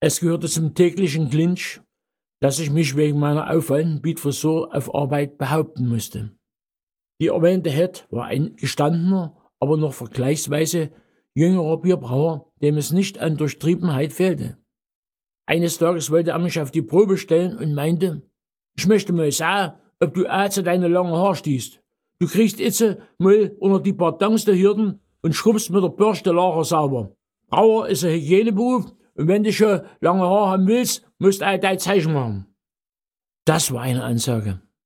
Es gehörte zum täglichen Clinch, dass ich mich wegen meiner auffallenden Beatfrisur auf Arbeit behaupten musste. Die erwähnte Head war ein gestandener, aber noch vergleichsweise jüngerer Bierbrauer, dem es nicht an Durchtriebenheit fehlte. Eines Tages wollte er mich auf die Probe stellen und meinte, ich möchte mal sehen, ob du zu deine langen Haare stehst. Du kriegst itze mal unter die Bardons der Hirten und schrubbst mit der Bürste Lager sauber. Brauer ist ein Hygieneberuf und wenn du schon lange Haare haben willst, musst du all dein Zeichen machen. Das war eine Ansage.